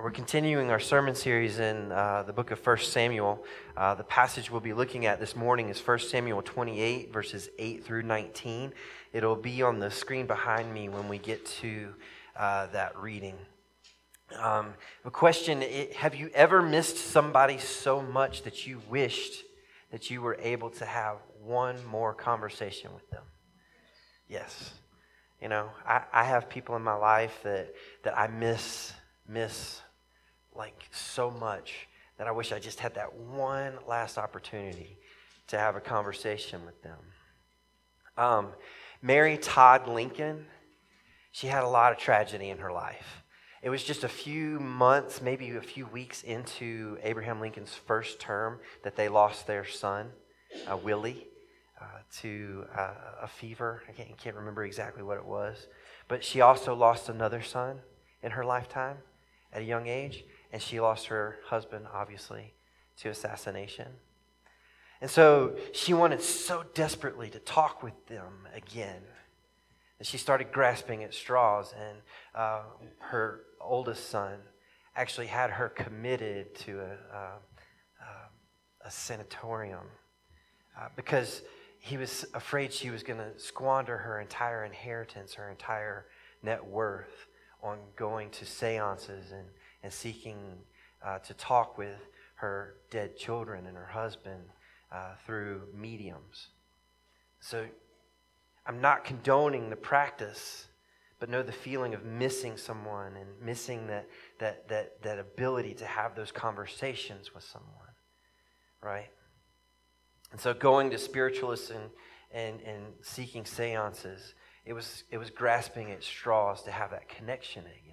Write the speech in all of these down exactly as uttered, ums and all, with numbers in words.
We're continuing our sermon series in uh, the book of First Samuel. Uh, the passage we'll be looking at this morning is First Samuel twenty-eight, verses eight through nineteen. It'll be on the screen behind me when we get to uh, that reading. Um, the question, have you ever missed somebody so much that you wished that you were able to have one more conversation with them? Yes. You know, I, I have people in my life that, that I miss, miss like so much that I wish I just had that one last opportunity to have a conversation with them. Um, Mary Todd Lincoln, she had a lot of tragedy in her life. It was just a few months, maybe a few weeks into Abraham Lincoln's first term that they lost their son, uh, Willie, uh, to uh, a fever. I can't, can't remember exactly what it was. But she also lost another son in her lifetime at a young age. And she lost her husband, obviously, to assassination. And so she wanted so desperately to talk with them again that she started grasping at straws. And uh, her oldest son actually had her committed to a, uh, uh, a sanatorium uh, because he was afraid she was going to squander her entire inheritance, her entire net worth on going to seances and and seeking uh, to talk with her dead children and her husband uh, through mediums. So I'm not condoning the practice, but know the feeling of missing someone and missing that that that that ability to have those conversations with someone, right? And so going to spiritualists and and, and seeking seances, it was it was grasping at straws to have that connection again.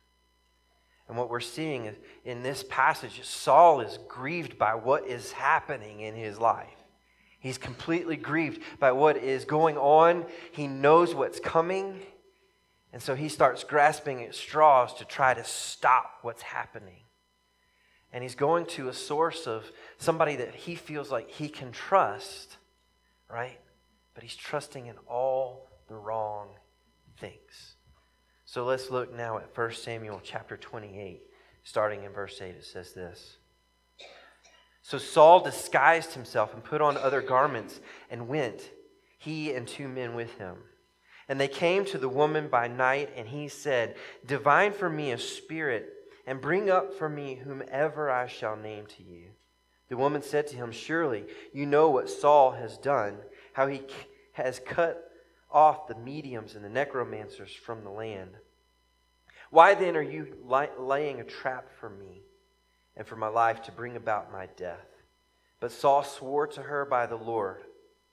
And what we're seeing is, in this passage, Saul is grieved by what is happening in his life. He's completely grieved by what is going on. He knows what's coming. And so he starts grasping at straws to try to stop what's happening. And he's going to a source of somebody that he feels like he can trust, right? But he's trusting in all the wrong things. So let's look now at First Samuel chapter twenty-eight, starting in verse eight. It says this. So Saul disguised himself and put on other garments and went, he and two men with him. And they came to the woman by night, and he said, divine for me a spirit, and bring up for me whomever I shall name to you. The woman said to him, surely you know what Saul has done, how he has cut off the mediums and the necromancers from the land. Why then are you laying a trap for me and for my life to bring about my death? But Saul swore to her by the Lord,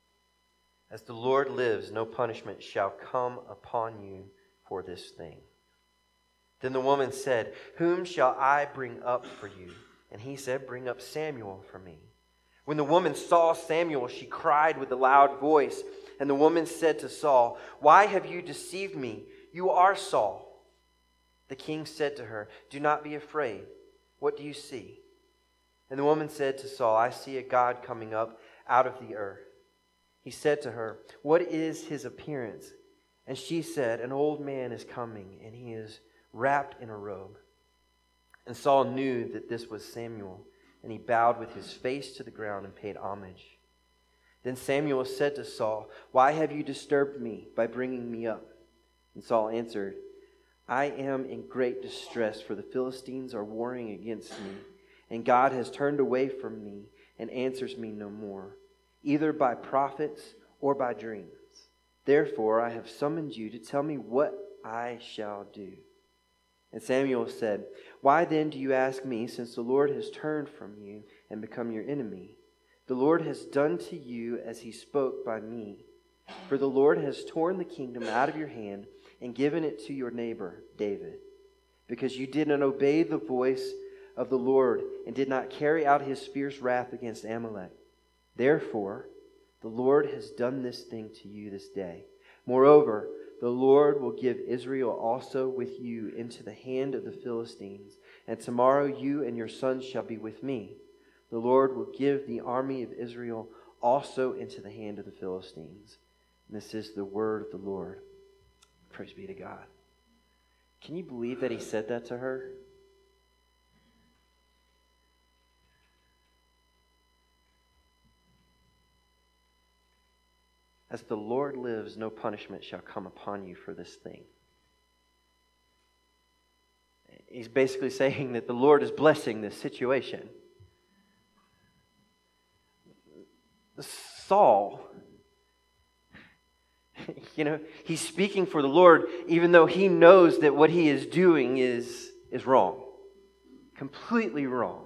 as the Lord lives, no punishment shall come upon you for this thing. Then the woman said, whom shall I bring up for you? And he said, bring up Samuel for me. When the woman saw Samuel, she cried with a loud voice. And the woman said to Saul, why have you deceived me? You are Saul. The king said to her, do not be afraid. What do you see? And the woman said to Saul, I see a God coming up out of the earth. He said to her, what is his appearance? And she said, an old man is coming, and he is wrapped in a robe. And Saul knew that this was Samuel, and he bowed with his face to the ground and paid homage. Then Samuel said to Saul, why have you disturbed me by bringing me up? And Saul answered, I am in great distress, for the Philistines are warring against me, and God has turned away from me and answers me no more, either by prophets or by dreams. Therefore I have summoned you to tell me what I shall do. And Samuel said, why then do you ask me, since the Lord has turned from you and become your enemy? The Lord has done to you as he spoke by me. For the Lord has torn the kingdom out of your hand and given it to your neighbor, David, because you did not obey the voice of the Lord and did not carry out his fierce wrath against Amalek. Therefore, the Lord has done this thing to you this day. Moreover, the Lord will give Israel also with you into the hand of the Philistines, and tomorrow you and your sons shall be with me. The Lord will give the army of Israel also into the hand of the Philistines. And this is the word of the Lord. Praise be to God. Can you believe that he said that to her? As the Lord lives, no punishment shall come upon you for this thing. He's basically saying that the Lord is blessing this situation. Saul, you know, he's speaking for the Lord even though he knows that what he is doing is, is wrong. Completely wrong.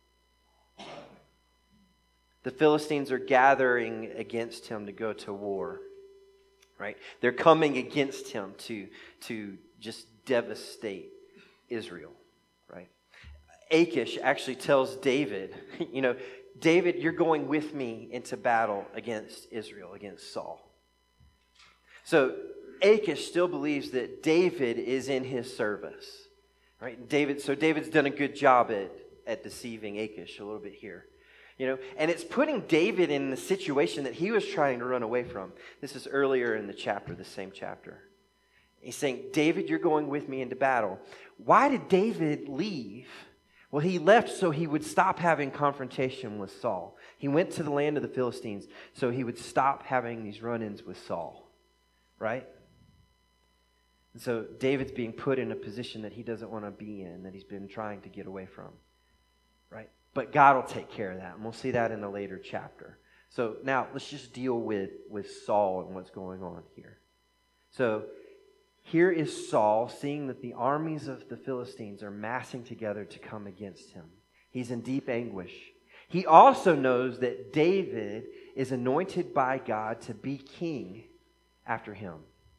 The Philistines are gathering against him to go to war. Right? They're coming against him to, to just devastate Israel. Right? Achish actually tells David, you know, David, you're going with me into battle against Israel, against Saul. So Achish still believes that David is in his service. Right? David, so David's done a good job at, at deceiving Achish a little bit here. You know, and it's putting David in the situation that he was trying to run away from. This is earlier in the chapter, the same chapter. He's saying, David, you're going with me into battle. Why did David leave? Well, he left so he would stop having confrontation with Saul. He went to the land of the Philistines so he would stop having these run-ins with Saul. Right? And so David's being put in a position that he doesn't want to be in, that he's been trying to get away from. Right? But God will take care of that, and we'll see that in a later chapter. So now let's just deal with, with Saul and what's going on here. So here is Saul seeing that the armies of the Philistines are massing together to come against him. He's in deep anguish. He also knows that David is anointed by God to be king after him.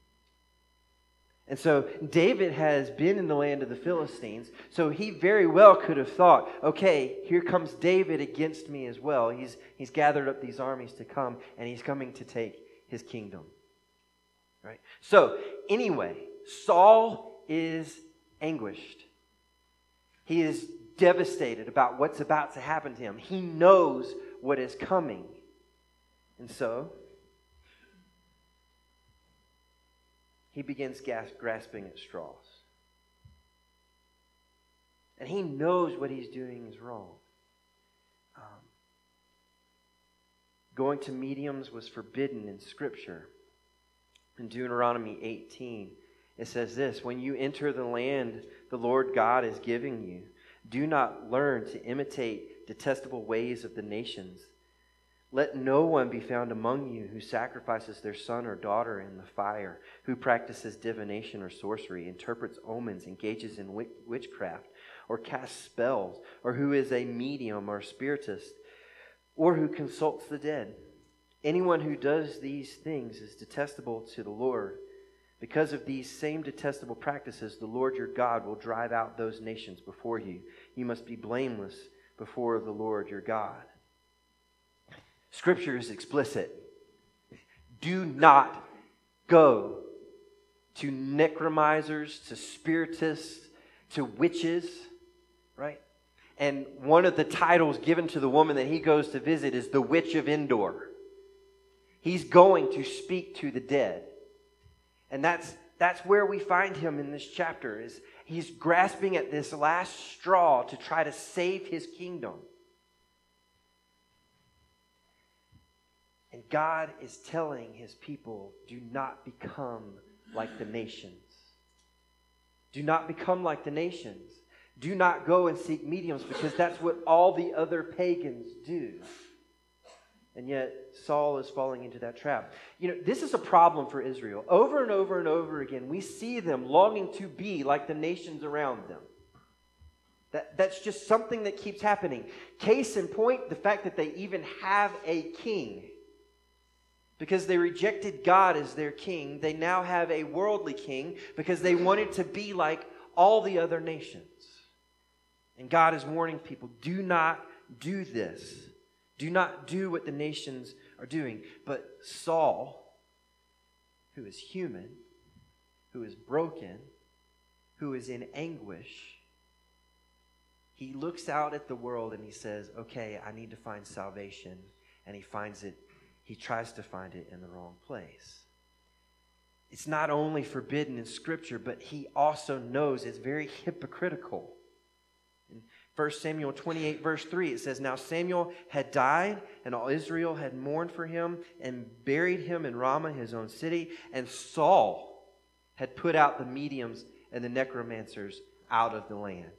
And so David has been in the land of the Philistines, so he very well could have thought, okay, here comes David against me as well. He's, he's gathered up these armies to come, and he's coming to take his kingdom. Right? So, anyway, Saul is anguished. He is devastated about what's about to happen to him. He knows what is coming. And so he begins gas- grasping at straws. And he knows what he's doing is wrong. Um, going to mediums was forbidden in Scripture. In Deuteronomy eighteen, it says this, when you enter the land the Lord God is giving you, do not learn to imitate detestable ways of the nations. Let no one be found among you who sacrifices their son or daughter in the fire, who practices divination or sorcery, interprets omens, engages in witchcraft, or casts spells, or who is a medium or spiritist, or who consults the dead. Anyone who does these things is detestable to the Lord. Because of these same detestable practices, the Lord your God will drive out those nations before you. You must be blameless before the Lord your God. Scripture is explicit. Do not go to necromancers, to spiritists, to witches, right? And one of the titles given to the woman that he goes to visit is the Witch of Endor. He's going to speak to the dead. And that's that's where we find him in this chapter. Is he's grasping at this last straw to try to save his kingdom. And God is telling his people, do not become like the nations. Do not become like the nations. Do not go and seek mediums, because that's what all the other pagans do. And yet Saul is falling into that trap. You know, this is a problem for Israel. Over and over and over again, we see them longing to be like the nations around them. That, that's just something that keeps happening. Case in point, the fact that they even have a king. Because they rejected God as their king, they now have a worldly king because they wanted to be like all the other nations. And God is warning people, do not do this. Do not do what the nations are doing. But Saul, who is human, who is broken, who is in anguish, he looks out at the world and he says, okay, I need to find salvation. And he finds it, he tries to find it in the wrong place. It's not only forbidden in Scripture, but he also knows it's very hypocritical. In First Samuel twenty-eight, verse three, it says, "Now Samuel had died, and all Israel had mourned for him, and buried him in Ramah, his own city. And Saul had put out the mediums and the necromancers out of the land."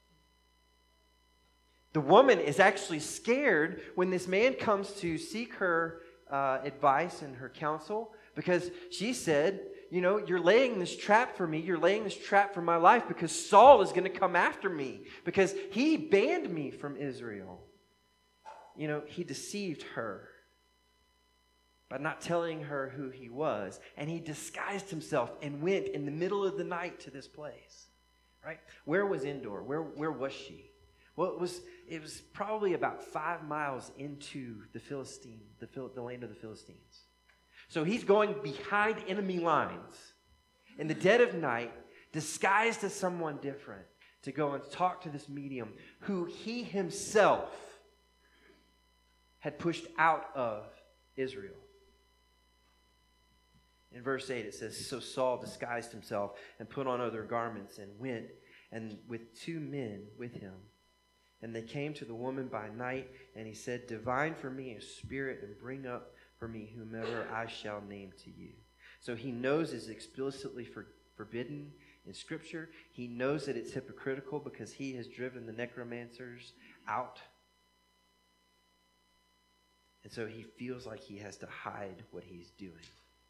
The woman is actually scared when this man comes to seek her uh, advice and her counsel, because she said, you know, you're laying this trap for me. You're laying this trap for my life because Saul is going to come after me because he banned me from Israel. You know, he deceived her by not telling her who he was. And he disguised himself and went in the middle of the night to this place. Right? Where was Endor? Where, where was she? Well, it was it was probably about five miles into the Philistine, the, the land of the Philistines. So he's going behind enemy lines in the dead of night, disguised as someone different, to go and talk to this medium who he himself had pushed out of Israel. In verse eight it says, "So Saul disguised himself and put on other garments and went, and with two men with him. And they came to the woman by night, and he said, 'Divine for me a spirit, and bring up for me whomever I shall name to you.'" So he knows it's explicitly for, forbidden in Scripture. He knows that it's hypocritical because he has driven the necromancers out. And so he feels like he has to hide what he's doing.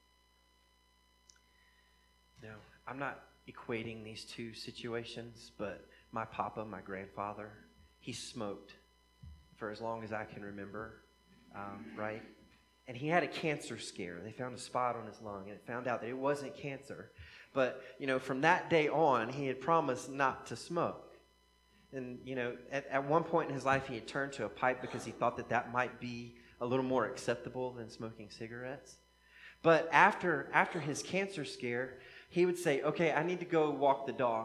Now, I'm not equating these two situations, but my papa, my grandfather, he smoked for as long as I can remember, um, right? And he had a cancer scare. They found a spot on his lung, and it found out that it wasn't cancer. But, you know, from that day on, he had promised not to smoke. And, you know, at, at one point in his life, he had turned to a pipe because he thought that that might be a little more acceptable than smoking cigarettes. But after after his cancer scare, he would say, "Okay, I need to go walk the dog."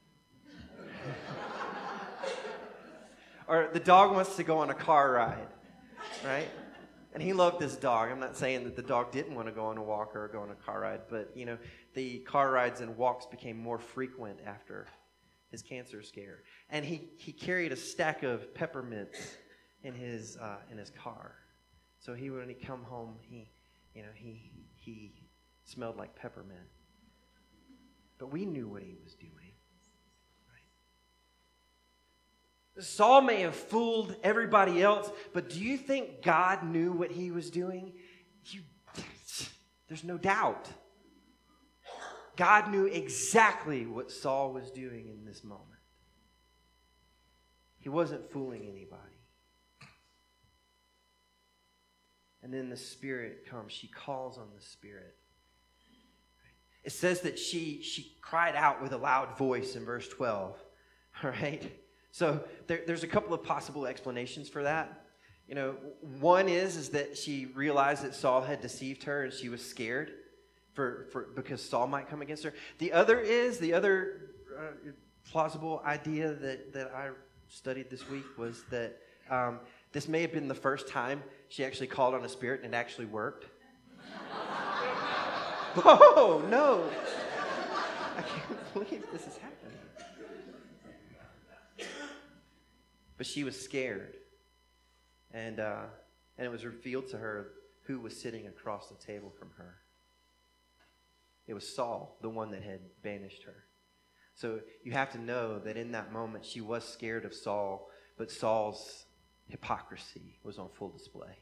Or the dog wants to go on a car ride, right? And he loved this dog. I'm not saying that the dog didn't want to go on a walk or go on a car ride, but, you know, the car rides and walks became more frequent after his cancer scare. And he, he carried a stack of peppermints in his uh, in his car. So he when he come home, he, you know, he he smelled like peppermint. But we knew what he was doing. Saul may have fooled everybody else, but do you think God knew what he was doing? You, there's no doubt. God knew exactly what Saul was doing in this moment. He wasn't fooling anybody. And then the Spirit comes. She calls on the Spirit. It says that she, she cried out with a loud voice in verse twelve. All right? So there, there's a couple of possible explanations for that. You know, one is, is that she realized that Saul had deceived her and she was scared for, for because Saul might come against her. The other is, the other uh, plausible idea that, that I studied this week was that um, this may have been the first time she actually called on a spirit and it actually worked. Oh, no. I can't believe this is happening. But she was scared. And uh, and it was revealed to her who was sitting across the table from her. It was Saul, the one that had banished her. So you have to know that in that moment she was scared of Saul, but Saul's hypocrisy was on full display.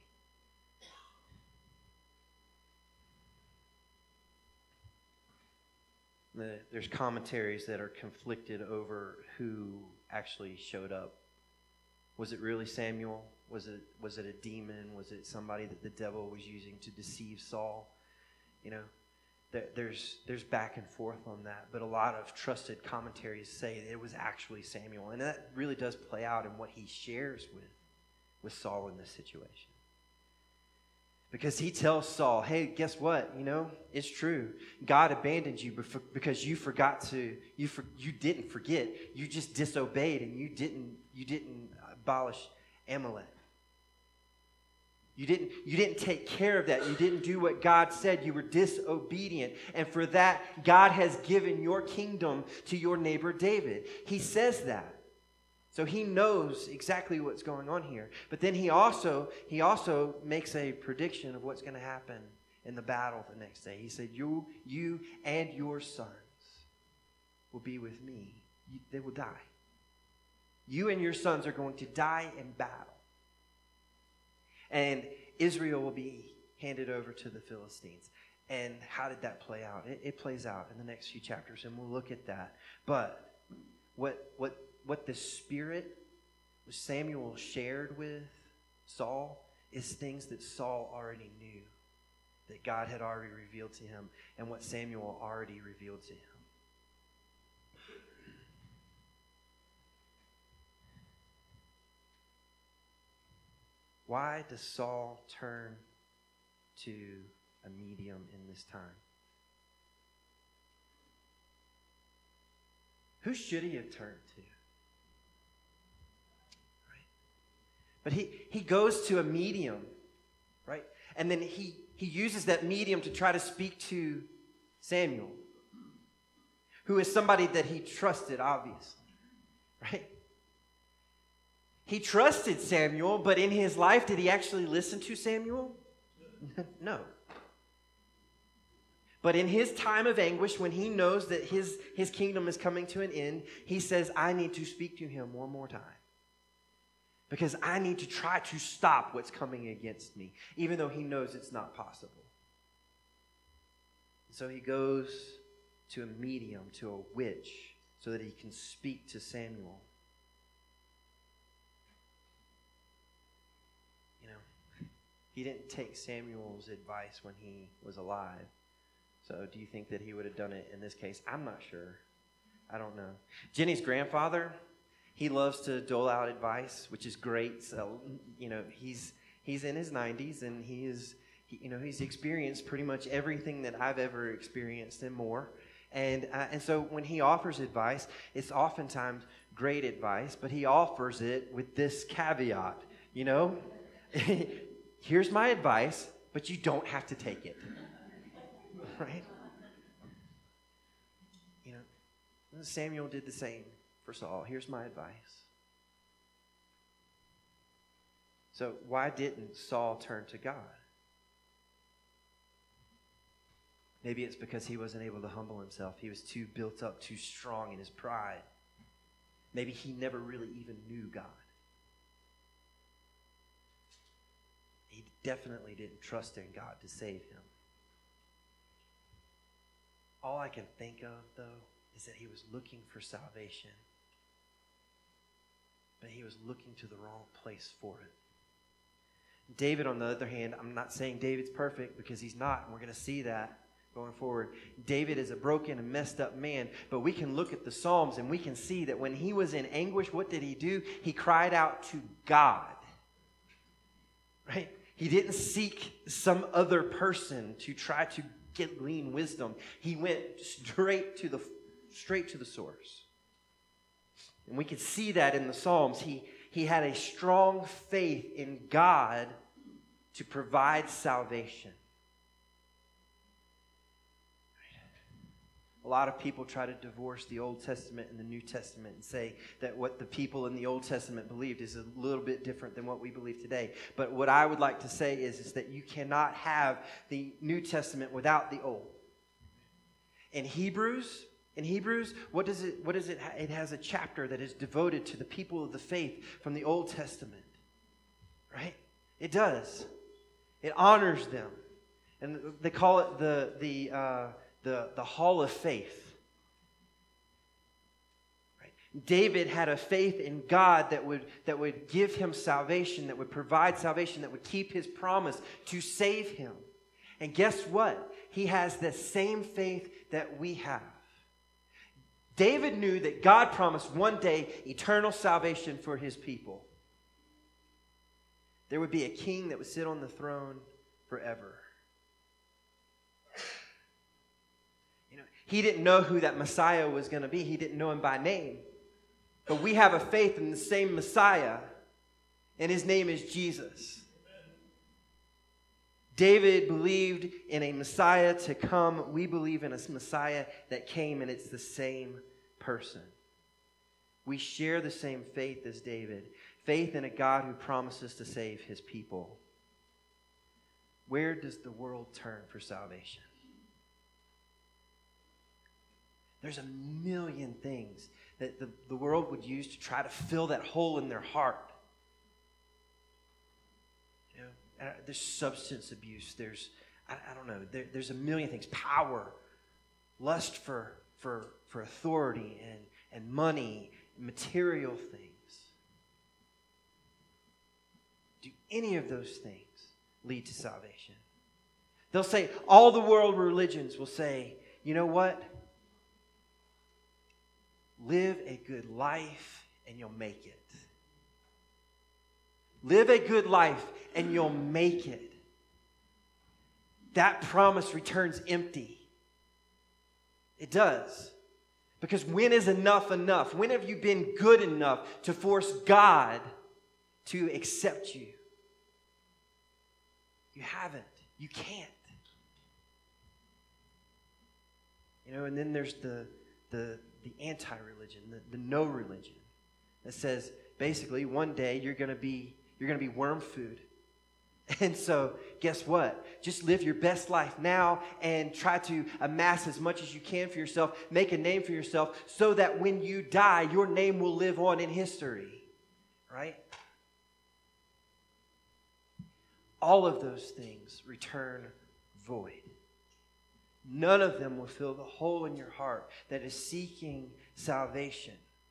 The, there's commentaries that are conflicted over who actually showed up. Was it really Samuel? Was it was it a demon? Was it somebody that the devil was using to deceive Saul? You know, there, there's there's back and forth on that, but a lot of trusted commentaries say that it was actually Samuel, and that really does play out in what he shares with with Saul in this situation. Because he tells Saul, "Hey, guess what? You know, it's true. God abandoned you because you forgot to. You for, you didn't forget. You just disobeyed, and you didn't you didn't abolish Amalek. You didn't you didn't take care of that. You didn't do what God said. You were disobedient, and for that, God has given your kingdom to your neighbor David." He says that. So he knows exactly what's going on here. But then he also he also makes a prediction of what's going to happen in the battle the next day. He said, you, you and your sons will be with me. You, they will die. You and your sons are going to die in battle. And Israel will be handed over to the Philistines. And how did that play out? It, it plays out in the next few chapters, and we'll look at that. But what what what the Spirit, what Samuel shared with Saul, is things that Saul already knew, that God had already revealed to him, and what Samuel already revealed to him. Why does Saul turn to a medium in this time? Who should he have turned to? Right? But he, he goes to a medium, right? And then he, he uses that medium to try to speak to Samuel, who is somebody that he trusted, obviously, right? He trusted Samuel, but in his life, did he actually listen to Samuel? No. But in his time of anguish, when he knows that his, his kingdom is coming to an end, he says, I need to speak to him one more time. Because I need to try to stop what's coming against me, even though he knows it's not possible. So he goes to a medium, to a witch, so that he can speak to Samuel. You know, he didn't take Samuel's advice when he was alive. So do you think that he would have done it in this case? I'm not sure. I don't know. Jenny's grandfather, he loves to dole out advice, which is great. So, you know, he's he's in his nineties, and he is, he, you know, he's experienced pretty much everything that I've ever experienced and more. And uh, and so when he offers advice, it's oftentimes great advice, but he offers it with this caveat, you know, here's my advice, but you don't have to take it. Right? You know, Samuel did the same for Saul. Here's my advice. So why didn't Saul turn to God? Maybe it's because he wasn't able to humble himself. He was too built up, too strong in his pride. Maybe he never really even knew God. He definitely didn't trust in God to save him. All I can think of, though, is that he was looking for salvation. But he was looking to the wrong place for it. David, on the other hand, I'm not saying David's perfect, because he's not, and we're going to see that going forward. David is a broken and messed up man, but we can look at the Psalms and we can see that when he was in anguish, what did he do? He cried out to God. Right? He didn't seek some other person to try to get glean wisdom. He went straight to the straight to the source. And we can see that in the Psalms. He, he had a strong faith in God to provide salvation. A lot of people try to divorce the Old Testament and the New Testament and say that what the people in the Old Testament believed is a little bit different than what we believe today. But what I would like to say is, is that you cannot have the New Testament without the Old. In Hebrews, in Hebrews, what does it, what does it, ha- it has a chapter that is devoted to the people of the faith from the Old Testament. Right? It does. It honors them. And they call it the, the, uh, The, the hall of faith. Right? David had a faith in God that would, that would give him salvation, that would provide salvation, that would keep his promise to save him. And guess what? He has the same faith that we have. David knew that God promised one day eternal salvation for his people. There would be a king that would sit on the throne forever. He didn't know who that Messiah was going to be. He didn't know him by name. But we have a faith in the same Messiah, and his name is Jesus. David believed in a Messiah to come. We believe in a Messiah that came, and it's the same person. We share the same faith as David, faith in a God who promises to save his people. Where does the world turn for salvation? There's a million things that the, the world would use to try to fill that hole in their heart. You know, there's substance abuse. There's, I, I don't know, there, there's a million things. Power, lust for, for, for authority and, and money, material things. Do any of those things lead to salvation? They'll say, all the world religions will say, you know what? Live a good life and you'll make it. Live a good life and you'll make it. That promise returns empty. It does. Because when is enough enough? When have you been good enough to force God to accept you? You haven't. You can't. You know, and then there's the the the anti-religion, the, the no religion that says basically one day you're gonna be you're gonna be worm food. And so, guess what? Just live your best life now and try to amass as much as you can for yourself. Make a name for yourself so that when you die, your name will live on in history. Right? All of those things return void. None of them will fill the hole in your heart that is seeking salvation.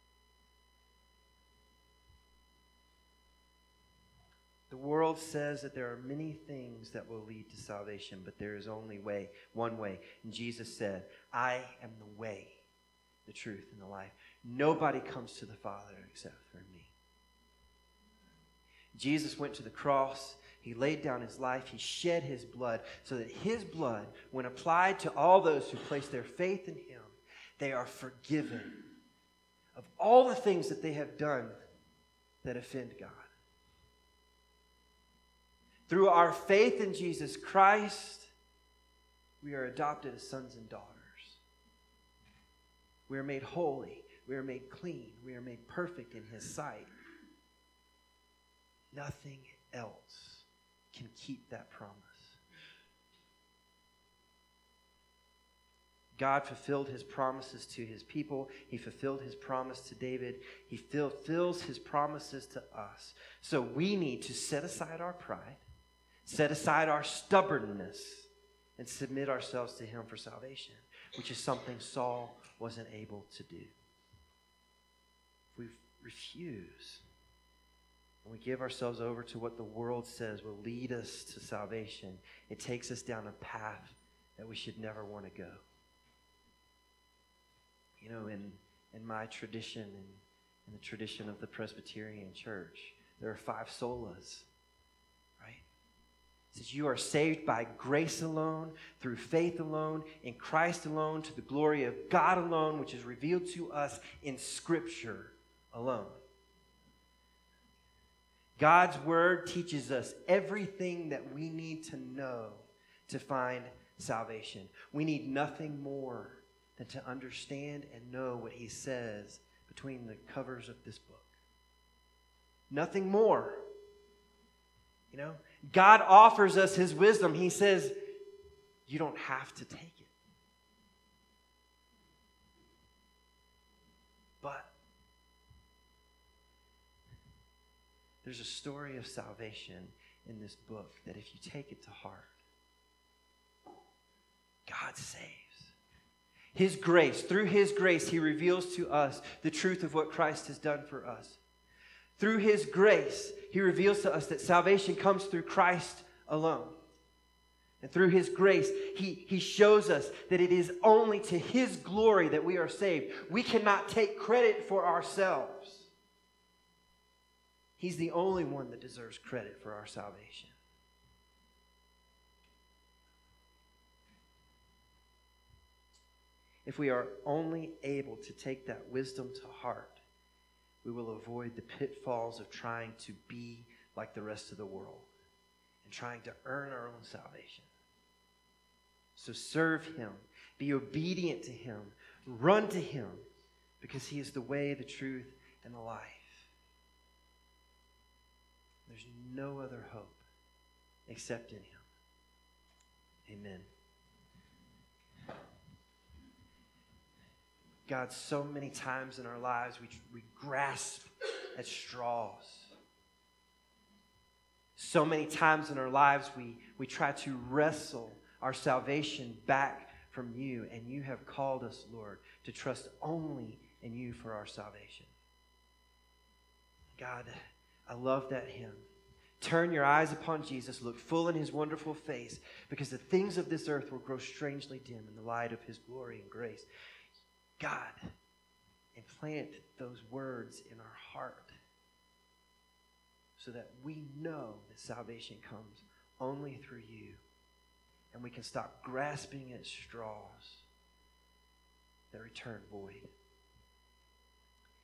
The world says that there are many things that will lead to salvation, but there is only way, one way. And Jesus said, I am the way, the truth, and the life. Nobody comes to the Father except through me. Jesus went to the cross. He laid down his life. He shed his blood so that his blood, when applied to all those who place their faith in him, they are forgiven of all the things that they have done that offend God. Through our faith in Jesus Christ, we are adopted as sons and daughters. We are made holy. We are made clean. We are made perfect in his sight. Nothing else can keep that promise. God fulfilled his promises to his people. He fulfilled his promise to David. He fulfills his promises to us. So we need to set aside our pride, set aside our stubbornness, and submit ourselves to him for salvation, which is something Saul wasn't able to do. If we refuse, and we give ourselves over to what the world says will lead us to salvation, it takes us down a path that we should never want to go. You know, in, in my tradition, in, in the tradition of the Presbyterian Church, there are five solas, right? It says you are saved by grace alone, through faith alone, in Christ alone, to the glory of God alone, which is revealed to us in Scripture alone. God's Word teaches us everything that we need to know to find salvation. We need nothing more than to understand and know what he says between the covers of this book. Nothing more. You know, God offers us his wisdom. He says, you don't have to take it. But there's a story of salvation in this book that if you take it to heart, God saves. His grace, through his grace, he reveals to us the truth of what Christ has done for us. Through his grace, he reveals to us that salvation comes through Christ alone. And through his grace, he, he shows us that it is only to his glory that we are saved. We cannot take credit for ourselves. He's the only one that deserves credit for our salvation. If we are only able to take that wisdom to heart, we will avoid the pitfalls of trying to be like the rest of the world and trying to earn our own salvation. So serve him, be obedient to him, run to him, because he is the way, the truth, and life. There's no other hope except in him. Amen. God, so many times in our lives we, we grasp at straws. So many times in our lives we, we try to wrestle our salvation back from you, and you have called us, Lord, to trust only in you for our salvation. God, I love that hymn. Turn your eyes upon Jesus, look full in his wonderful face, because the things of this earth will grow strangely dim in the light of his glory and grace. God, implant those words in our heart so that we know that salvation comes only through you, and we can stop grasping at straws that return void.